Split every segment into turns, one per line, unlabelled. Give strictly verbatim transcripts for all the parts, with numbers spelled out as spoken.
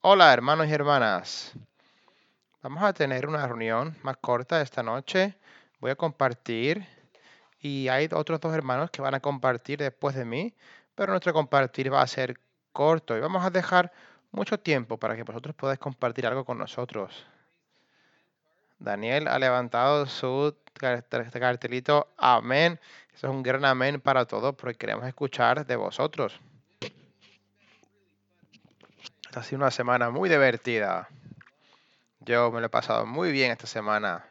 Hola, hermanos y hermanas. Vamos a tener una reunión más corta esta noche. Voy a compartir y hay otros dos hermanos que van a compartir después de mí, pero nuestro compartir va a ser corto y vamos a dejar mucho tiempo para que vosotros podáis compartir algo con nosotros. Daniel ha levantado su car- tar- cartelito. Amén. Eso es un gran amén para todos porque queremos escuchar de vosotros. Esta ha sido una semana muy divertida. Yo me lo he pasado muy bien esta semana.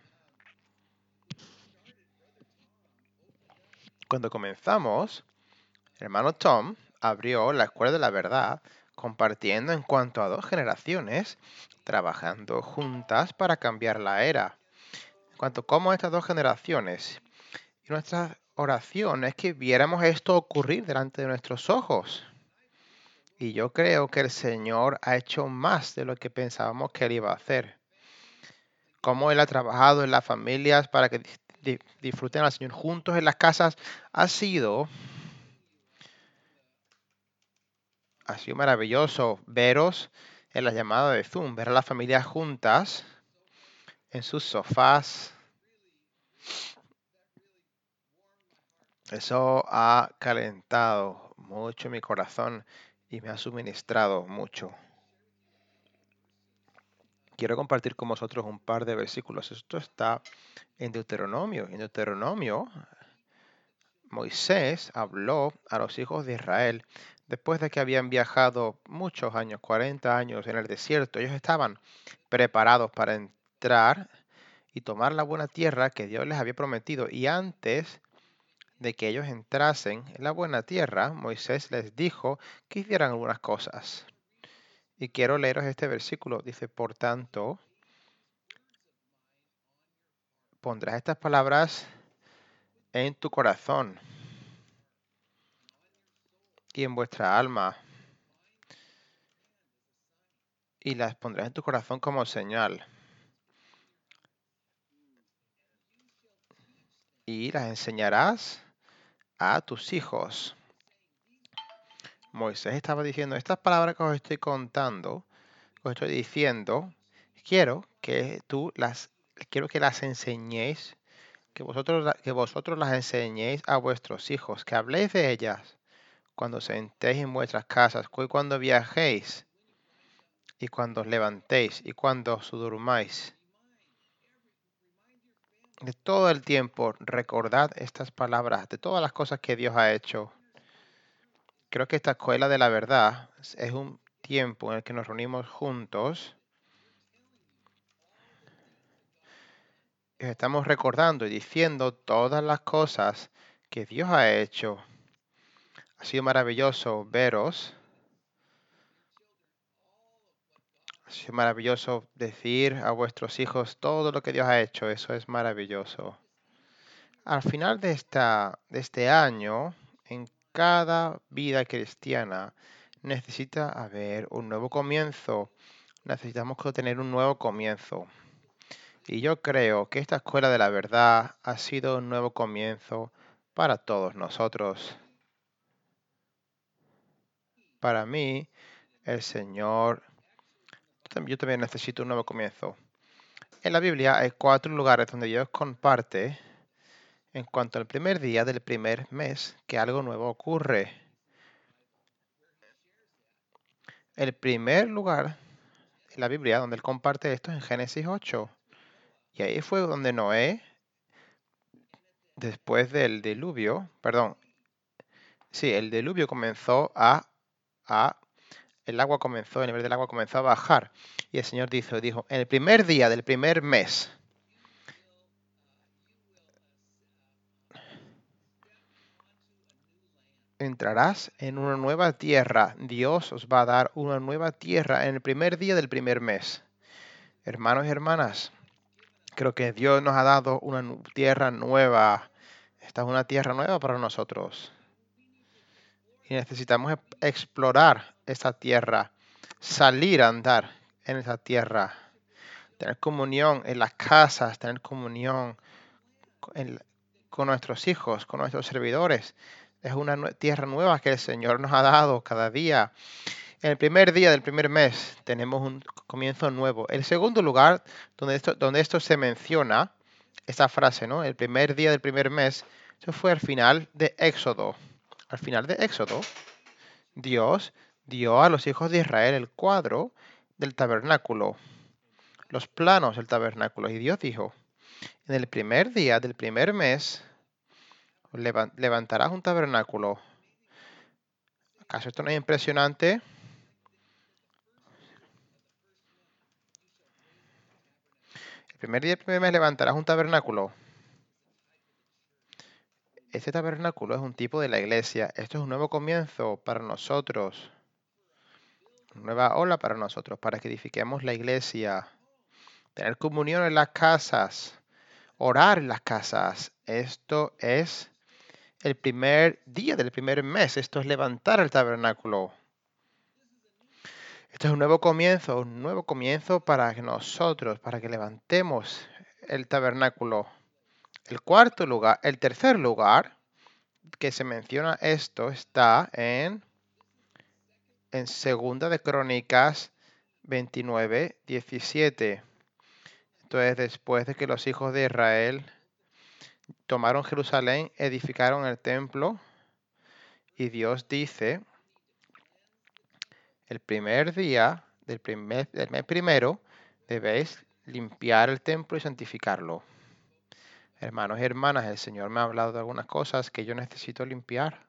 Cuando comenzamos, el hermano Tom abrió la Escuela de la Verdad compartiendo en cuanto a dos generaciones trabajando juntas para cambiar la era. En cuanto a cómo estas dos generaciones y nuestra oración es que viéramos esto ocurrir delante de nuestros ojos. Y yo creo que el Señor ha hecho más de lo que pensábamos que Él iba a hacer. Cómo Él ha trabajado en las familias para que dis- di- disfruten al Señor juntos en las casas ha sido Ha sido maravilloso veros en la llamada de Zoom, ver a las familias juntas en sus sofás. Eso ha calentado mucho mi corazón y me ha suministrado mucho. Quiero compartir con vosotros un par de versículos. Esto está en Deuteronomio. En Deuteronomio, Moisés habló a los hijos de Israel después de que habían viajado muchos años, cuarenta años en el desierto. Ellos estaban preparados para entrar y tomar la buena tierra que Dios les había prometido. Y antes de que ellos entrasen en la buena tierra, Moisés les dijo que hicieran algunas cosas. Y quiero leeros este versículo. Dice, por tanto, pondrás estas palabras en tu corazón y en vuestra alma, y las pondrás en tu corazón como señal, y las enseñarás a tus hijos. Moisés estaba diciendo, estas palabras que os estoy contando, que os estoy diciendo, quiero que tú las, quiero que las enseñéis, que vosotros, la- que vosotros las enseñéis a vuestros hijos, que habléis de ellas cuando sentéis en vuestras casas, cu- cuando viajéis, y cuando os levantéis, y cuando os durmáis. De todo el tiempo recordad estas palabras, de todas las cosas que Dios ha hecho. Creo que esta escuela de la verdad es es un tiempo en el que nos reunimos juntos y estamos recordando y diciendo todas las cosas que Dios ha hecho. Ha sido maravilloso veros. Ha sido maravilloso decir a vuestros hijos todo lo que Dios ha hecho. Eso es maravilloso. Al final de, esta, de este año, en cada vida cristiana necesita haber un nuevo comienzo. Necesitamos co- tener un nuevo comienzo. Y yo creo que esta escuela de la verdad ha sido un nuevo comienzo para todos nosotros. Para mí, el Señor, tam- yo también necesito un nuevo comienzo. En la Biblia hay cuatro lugares donde Dios comparte en cuanto al primer día del primer mes que algo nuevo ocurre. El primer lugar en la Biblia donde Él comparte esto es en Génesis ocho. Y ahí fue donde Noé, después del diluvio, perdón, sí, el diluvio comenzó a, a el agua comenzó, el nivel del agua comenzó a bajar. Y el Señor dijo, dijo, en el primer día del primer mes, entrarás en una nueva tierra. Dios os va a dar una nueva tierra en el primer día del primer mes. Hermanos y hermanas, creo que Dios nos ha dado una nu- tierra nueva. Esta es una tierra nueva para nosotros. Y necesitamos e- explorar esta tierra, salir a andar en esa tierra, tener comunión en las casas, tener comunión en- con nuestros hijos, con nuestros servidores. Es una nue- tierra nueva que el Señor nos ha dado cada día. En el primer día del primer mes tenemos un comienzo nuevo. El segundo lugar donde esto, donde esto se menciona, esta frase, ¿no? El primer día del primer mes, eso fue al final de Éxodo. Al final de Éxodo, Dios dio a los hijos de Israel el cuadro del tabernáculo, los planos del tabernáculo. Y Dios dijo, en el primer día del primer mes levantarás un tabernáculo. ¿Acaso esto no es impresionante? El primer día del primer mes levantarás un tabernáculo. Este tabernáculo es un tipo de la iglesia. Esto es un nuevo comienzo para nosotros. Una nueva ola para nosotros, para que edifiquemos la iglesia. Tener comunión en las casas. Orar en las casas. Esto es el primer día del primer mes. Esto es levantar el tabernáculo. Esto es un nuevo comienzo, un nuevo comienzo para que nosotros, para que levantemos el tabernáculo. El cuarto lugar, el tercer lugar que se menciona esto está en, en Segunda de Crónicas veintinueve, diecisiete. Esto es después de que los hijos de Israel tomaron Jerusalén, edificaron el templo y Dios dice, el primer día del, primer, del mes primero debéis limpiar el templo y santificarlo. Hermanos y hermanas, el Señor me ha hablado de algunas cosas que yo necesito limpiar.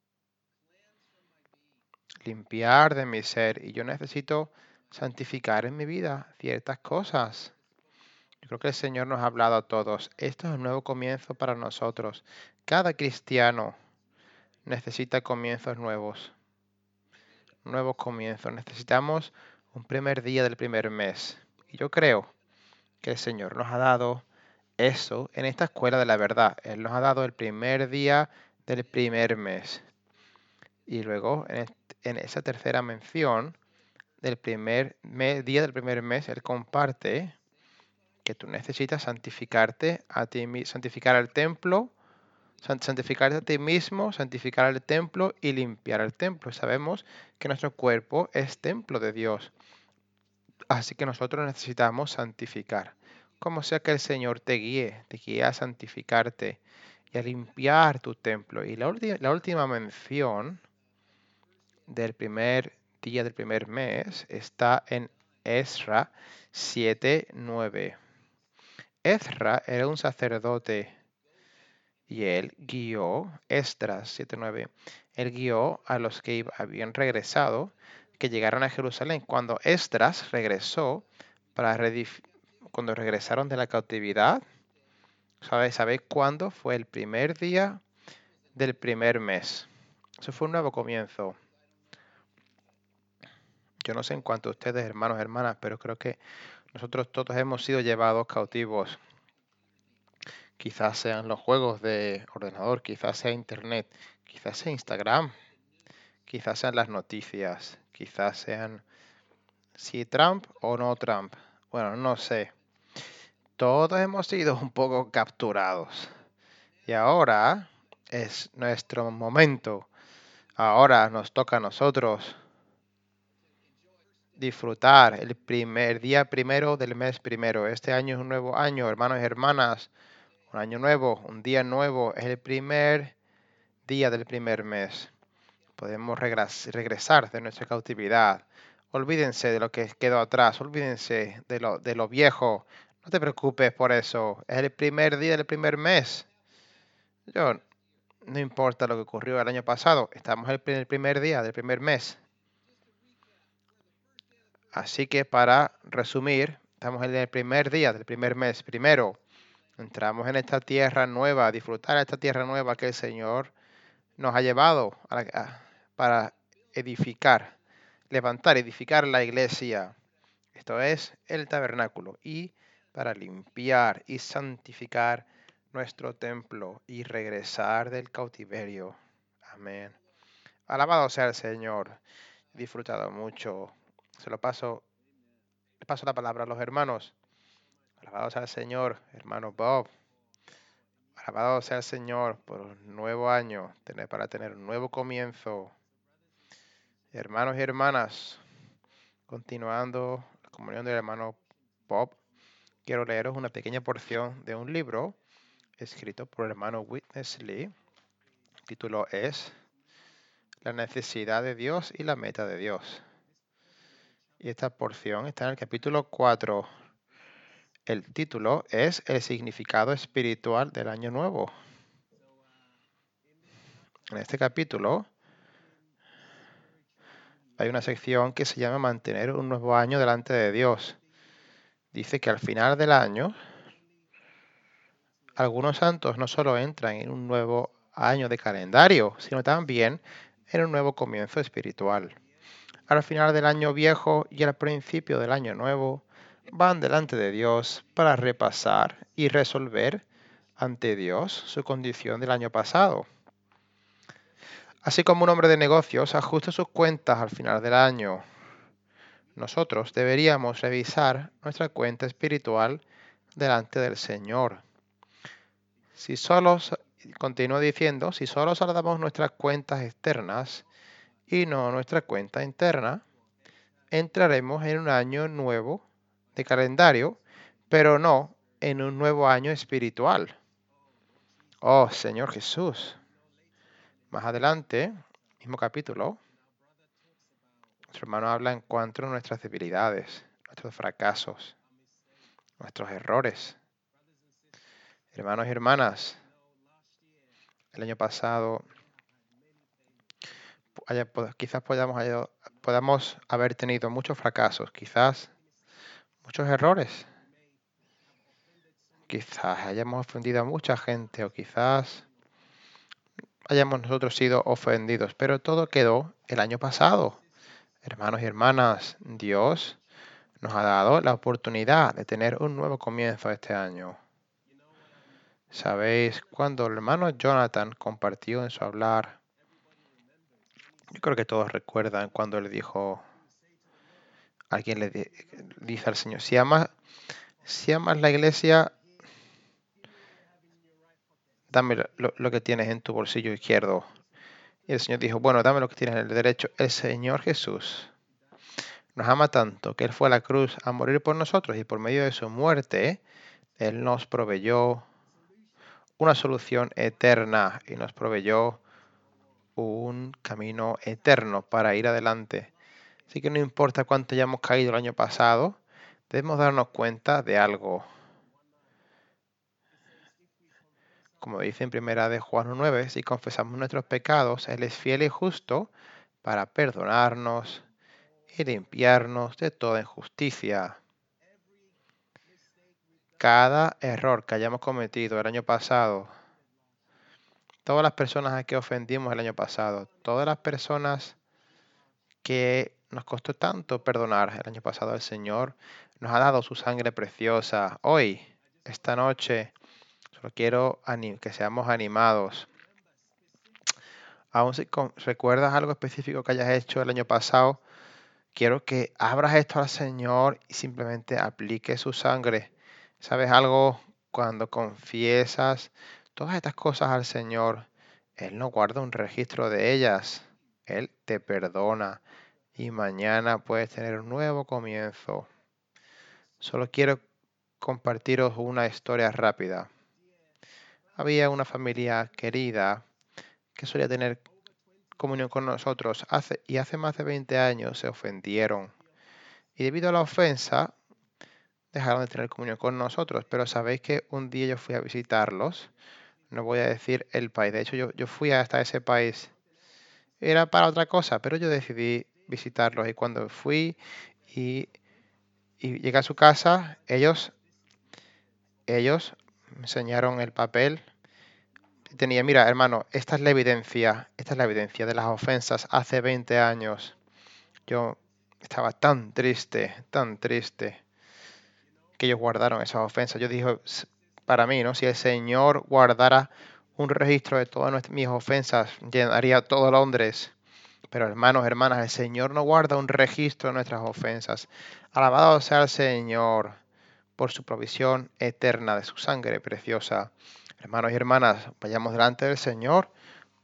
Limpiar de mi ser. Y yo necesito santificar en mi vida ciertas cosas. Yo creo que el Señor nos ha hablado a todos. Esto es un nuevo comienzo para nosotros. Cada cristiano necesita comienzos nuevos. Nuevos comienzos. Necesitamos un primer día del primer mes. Y yo creo que el Señor nos ha dado eso en esta escuela de la verdad. Él nos ha dado el primer día del primer mes. Y luego en, en esa tercera mención del primer mes, día del primer mes, Él comparte que tú necesitas santificarte a ti, santificar al templo, santificarte a ti mismo, santificar al templo y limpiar el templo. Sabemos que nuestro cuerpo es templo de Dios. Así que nosotros necesitamos santificar. Como sea que el Señor te guíe, te guíe a santificarte y a limpiar tu templo. Y la, la última mención del primer día del primer mes está en Ezra siete nueve. Ezra era un sacerdote y él guió, Esdras siete nueve, él guió a los que habían regresado, que llegaron a Jerusalén. Cuando Esdras regresó, para cuando regresaron de la cautividad, ¿sabéis sabe cuándo fue el primer día del primer mes? Eso fue un nuevo comienzo. Yo no sé en cuanto a ustedes, hermanos, hermanas, pero creo que nosotros todos hemos sido llevados cautivos. Quizás sean los juegos de ordenador, quizás sea internet, quizás sea Instagram, quizás sean las noticias, quizás sean si Trump o no Trump. Bueno, no sé. Todos hemos sido un poco capturados. Y ahora es nuestro momento. Ahora nos toca a nosotros disfrutar el primer día primero del mes primero. Este año es un nuevo año, hermanos y hermanas. Un año nuevo, un día nuevo. Es el primer día del primer mes. Podemos regresar de nuestra cautividad. Olvídense de lo que quedó atrás. Olvídense de lo, de lo viejo. No te preocupes por eso. Es el primer día del primer mes. Yo, no importa lo que ocurrió el año pasado. Estamos en el primer día del primer mes. Así que para resumir, estamos en el primer día del primer mes. Primero, entramos en esta tierra nueva, a disfrutar de esta tierra nueva que el Señor nos ha llevado a la, a, para edificar, levantar, edificar la iglesia. Esto es el tabernáculo. Y para limpiar y santificar nuestro templo y regresar del cautiverio. Amén. Alabado sea el Señor. He disfrutado mucho. Se lo paso, le paso la palabra a los hermanos. Alabado sea el Señor, hermano Bob. Alabado sea el Señor por un nuevo año, tener, para tener un nuevo comienzo. Hermanos y hermanas, continuando la comunión del hermano Bob, quiero leeros una pequeña porción de un libro escrito por el hermano Witness Lee. El título es La necesidad de Dios y la meta de Dios. Y esta porción está en el capítulo cuatro. El título es El significado espiritual del año nuevo. En este capítulo hay una sección que se llama Mantener un nuevo año delante de Dios. Dice que al final del año, algunos santos no solo entran en un nuevo año de calendario, sino también en un nuevo comienzo espiritual. Al final del año viejo y al principio del año nuevo, van delante de Dios para repasar y resolver ante Dios su condición del año pasado. Así como un hombre de negocios ajusta sus cuentas al final del año, nosotros deberíamos revisar nuestra cuenta espiritual delante del Señor. Si solo, continúo diciendo, si solo saldamos nuestras cuentas externas y no nuestra cuenta interna, entraremos en un año nuevo de calendario, pero no en un nuevo año espiritual. Oh, Señor Jesús. Más adelante, mismo capítulo, nuestro hermano habla en cuanto a nuestras debilidades, nuestros fracasos, nuestros errores. Hermanos y hermanas, el año pasado haya- quizás podamos, haya- podamos haber tenido muchos fracasos, quizás muchos errores. Quizás hayamos ofendido a mucha gente o quizás hayamos nosotros sido ofendidos, pero todo quedó el año pasado. Hermanos y hermanas, Dios nos ha dado la oportunidad de tener un nuevo comienzo este año. Sabéis, cuando el hermano Jonathan compartió en su hablar, yo creo que todos recuerdan cuando él dijo, alguien le di- dice al Señor, si amas, si amas la iglesia, dame lo, lo- lo que tienes en tu bolsillo izquierdo. Y el Señor dijo, bueno, dame lo que tienes en el derecho. El Señor Jesús nos ama tanto que Él fue a la cruz a morir por nosotros y por medio de su muerte, Él nos proveyó una solución eterna y nos proveyó un camino eterno para ir adelante. Así que no importa cuánto hayamos caído el año pasado, debemos darnos cuenta de algo. Como dice en primera de Juan nueve, si confesamos nuestros pecados, Él es fiel y justo para perdonarnos y limpiarnos de toda injusticia. Cada error que hayamos cometido el año pasado, todas las personas a que ofendimos el año pasado, todas las personas que nos costó tanto perdonar el año pasado, el Señor nos ha dado su sangre preciosa. Hoy, esta noche, solo quiero anim- que seamos animados. Aún si con- recuerdas algo específico que hayas hecho el año pasado, quiero que abras esto al Señor y simplemente aplique su sangre. ¿Sabes algo? Cuando confiesas todas estas cosas al Señor, Él no guarda un registro de ellas. Él te perdona y mañana puedes tener un nuevo comienzo. Solo quiero compartiros una historia rápida. Había una familia querida que solía tener comunión con nosotros hace, y hace más de veinte años se ofendieron. Y debido a la ofensa, dejaron de tener comunión con nosotros. Pero sabéis que un día yo fui a visitarlos. No voy a decir el país. De hecho, yo, yo fui hasta ese país. Era para otra cosa, pero yo decidí visitarlos. Y cuando fui y, y llegué a su casa, ellos, ellos me enseñaron el papel. Tenía, mira, hermano, esta es la evidencia. Esta es la evidencia de las ofensas hace veinte años. Yo estaba tan triste, tan triste, que ellos guardaron esas ofensas. Yo dije, "S- para mí, ¿no? Si el Señor guardara un registro de todas nuestras, mis ofensas, llenaría todo Londres. Pero hermanos, hermanas, el Señor no guarda un registro de nuestras ofensas. Alabado sea el Señor por su provisión eterna de su sangre preciosa. Hermanos y hermanas, vayamos delante del Señor con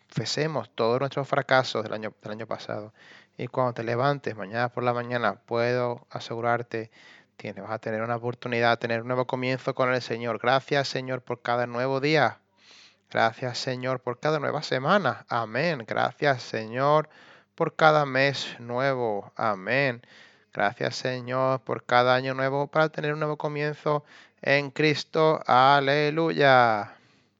confesemos todos nuestros fracasos del año, del año pasado. Y cuando te levantes mañana por la mañana, puedo asegurarte que vas a tener una oportunidad, tener un nuevo comienzo con el Señor. Gracias, Señor, por cada nuevo día. Gracias, Señor, por cada nueva semana. Amén. Gracias, Señor, por cada mes nuevo. Amén. Gracias, Señor, por cada año nuevo para tener un nuevo comienzo en Cristo. Aleluya.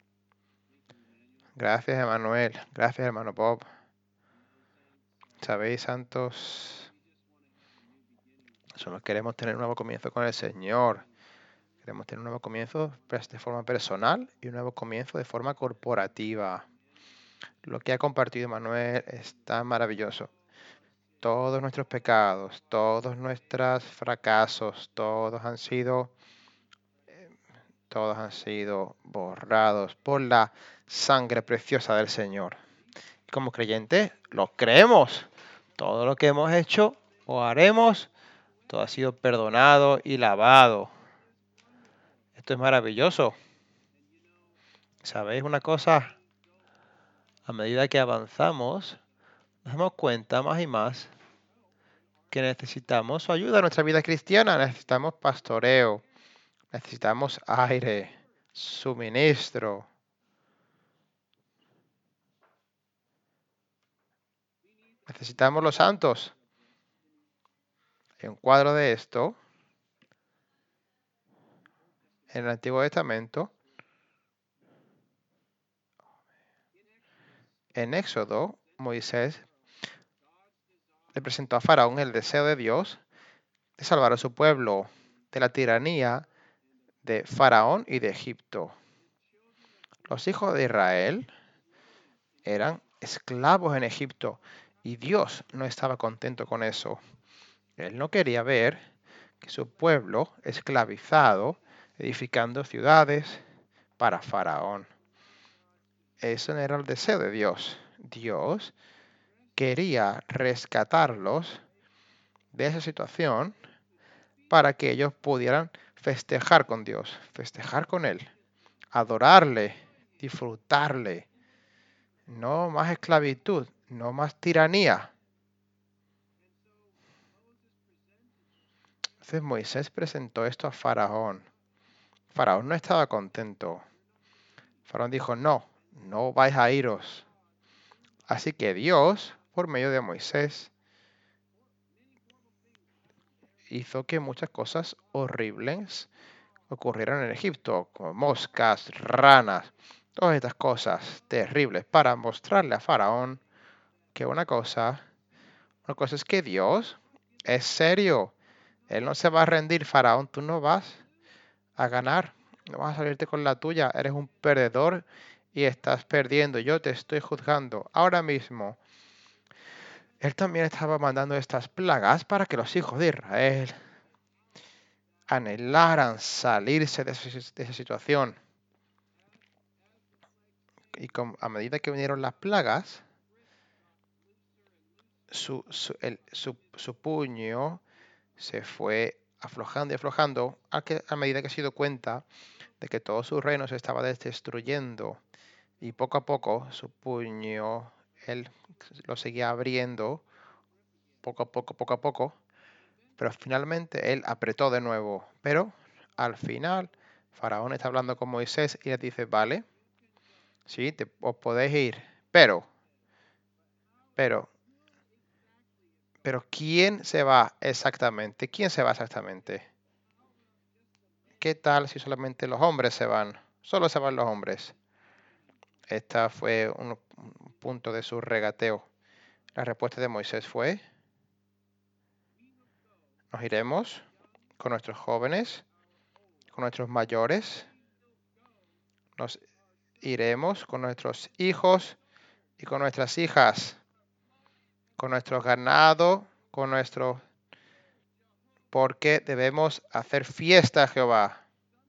Gracias, Emanuel. Gracias, hermano Bob. Sabéis, santos, solo queremos tener un nuevo comienzo con el Señor. Queremos tener un nuevo comienzo de forma personal y un nuevo comienzo de forma corporativa. Lo que ha compartido Manuel está maravilloso. Todos nuestros pecados, todos nuestros fracasos, todos han sido, todos han sido borrados por la sangre preciosa del Señor. Y como creyentes, lo creemos. Todo lo que hemos hecho o haremos, todo ha sido perdonado y lavado. Esto es maravilloso. ¿Sabéis una cosa? A medida que avanzamos, nos damos cuenta más y más que necesitamos su ayuda en nuestra vida cristiana. Necesitamos pastoreo, necesitamos aire, suministro. Necesitamos los santos. Hay un cuadro de esto en el Antiguo Testamento. En Éxodo, Moisés le presentó a Faraón el deseo de Dios de salvar a su pueblo de la tiranía de Faraón y de Egipto. Los hijos de Israel eran esclavos en Egipto y Dios no estaba contento con eso. Él no quería ver que su pueblo esclavizado edificando ciudades para Faraón. Eso no era el deseo de Dios. Dios quería rescatarlos de esa situación para que ellos pudieran festejar con Dios, festejar con Él, adorarle, disfrutarle. No más esclavitud, no más tiranía. Entonces Moisés presentó esto a Faraón. Faraón no estaba contento. Faraón dijo, no, no vais a iros. Así que Dios, por medio de Moisés, hizo que muchas cosas horribles ocurrieran en Egipto, como moscas, ranas, todas estas cosas terribles, para mostrarle a Faraón que una cosa, una cosa es que Dios es serio. Él no se va a rendir, Faraón, tú no vas a ganar, no vas a salirte con la tuya, eres un perdedor y estás perdiendo, yo te estoy juzgando ahora mismo. Él también estaba mandando estas plagas para que los hijos de Israel anhelaran salirse de esa, de esa situación. Y con, a medida que vinieron las plagas, su, su, el, su, su puño se fue aflojando y aflojando a, que, a medida que se dio cuenta de que todo su reino se estaba destruyendo. Y poco a poco su puño, él lo seguía abriendo, poco a poco, poco a poco, pero finalmente él apretó de nuevo. Pero al final, Faraón está hablando con Moisés y le dice, vale, sí, te, os podéis ir, pero, pero, pero ¿quién se va exactamente? ¿Quién se va exactamente? ¿Qué tal si solamente los hombres se van? Solo se van los hombres. Esta fue un, un punto de su regateo. La respuesta de Moisés fue, nos iremos con nuestros jóvenes, con nuestros mayores, nos iremos con nuestros hijos y con nuestras hijas, con nuestro ganado, con nuestro... porque debemos hacer fiesta a Jehová.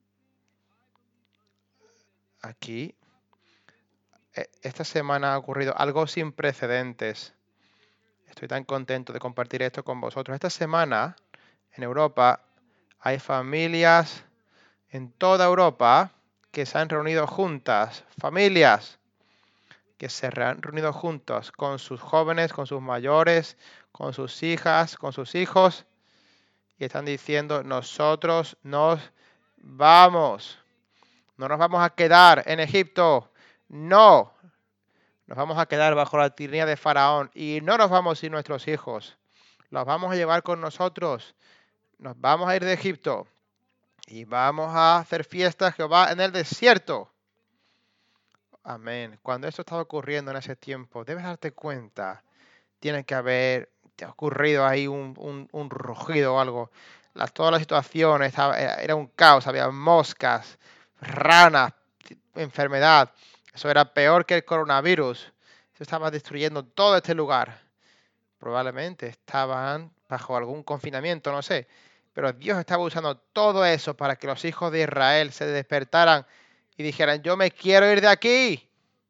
Aquí, esta semana ha ocurrido algo sin precedentes. Estoy tan contento de compartir esto con vosotros. Esta semana, en Europa, hay familias en toda Europa que se han reunido juntas. Familias que se han reunido juntos con sus jóvenes, con sus mayores, con sus hijas, con sus hijos, y están diciendo, nosotros nos vamos, no nos vamos a quedar en Egipto, no, nos vamos a quedar bajo la tiranía de Faraón y no nos vamos sin nuestros hijos, los vamos a llevar con nosotros, nos vamos a ir de Egipto y vamos a hacer fiesta a Jehová en el desierto. Amén. Cuando esto estaba ocurriendo en ese tiempo, debes darte cuenta, tiene que haber, te ha ocurrido ahí un, un, un rugido o algo. Las, todas las situaciones, estaba- era era un caos, había moscas, ranas, enfermedad. Eso era peor que el coronavirus. Se estaba destruyendo todo este lugar. Probablemente estaban bajo algún confinamiento, no sé. Pero Dios estaba usando todo eso para que los hijos de Israel se despertaran y dijeran, yo me quiero ir de aquí.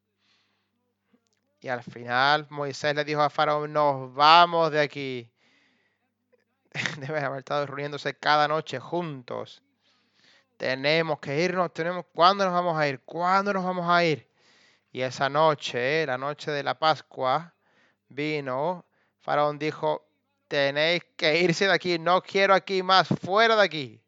Y al final Moisés le dijo a Faraón, nos vamos de aquí. Deben haber estado reuniéndose cada noche juntos. Tenemos que irnos, tenemos, ¿cuándo nos vamos a ir? ¿Cuándo nos vamos a ir? Y esa noche, la noche de la Pascua, vino, Faraón dijo, tenéis que irse de aquí, no quiero aquí más, fuera de aquí.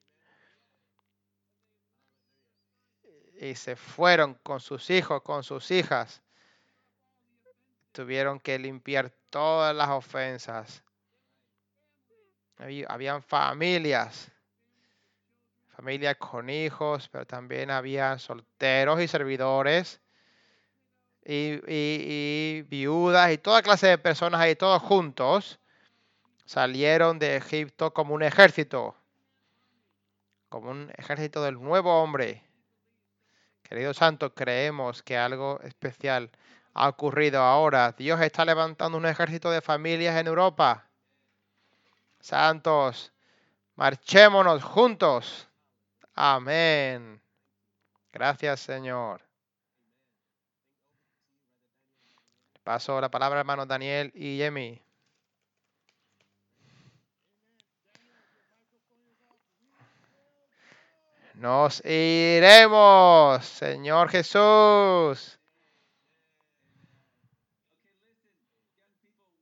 Y se fueron con sus hijos, con sus hijas. Tuvieron que limpiar todas las ofensas. Había- Habían familias, familias con hijos, pero también había solteros y servidores y, y- y viudas y toda clase de personas ahí, todos juntos, salieron de Egipto como un ejército, como un ejército del nuevo hombre. Queridos santos, creemos que algo especial ha ocurrido ahora. Dios está levantando un ejército de familias en Europa. Santos, marchémonos juntos. Amén. Gracias, Señor. Paso la palabra, hermanos Daniel y Yemi. Nos iremos, Señor Jesús.